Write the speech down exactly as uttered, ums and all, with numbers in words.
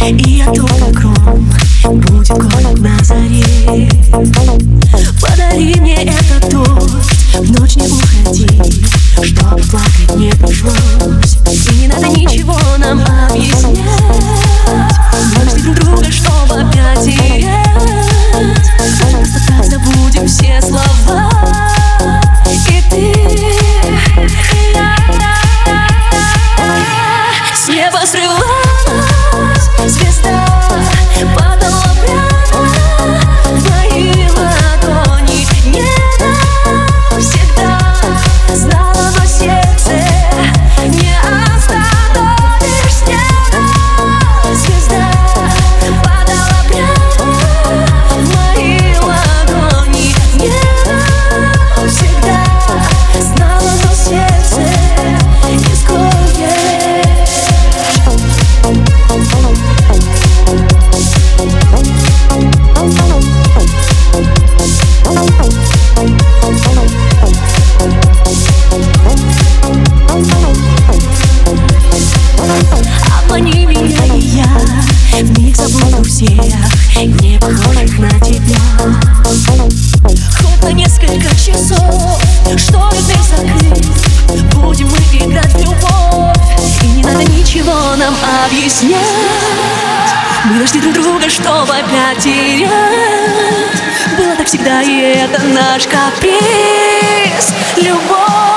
И я только гром, будет город на заре. Подари мне этот дождь, в ночь не уходи, чтоб плакать не пришлось. И не надо ничего нам объяснять, мы нашли друг друга, чтобы опять терять. Просто так забудем все слова. И ты, и я. С неба срывалась звезда, падала прямо в мои ладони. Не навсегда знала, но сердце не остановишь. С неба звезда падала прямо в мои ладони. Не навсегда знала, но сердце не скроет. Обмани меня, и я вмиг забуду всех не похожих на тебя. Хоть на несколько часов, что дверь закрыть, будем мы играть в любовь. И не надо ничего нам объяснять, мы нашли друг друга, чтобы опять терять. Было так всегда, и это наш каприз. Любовь.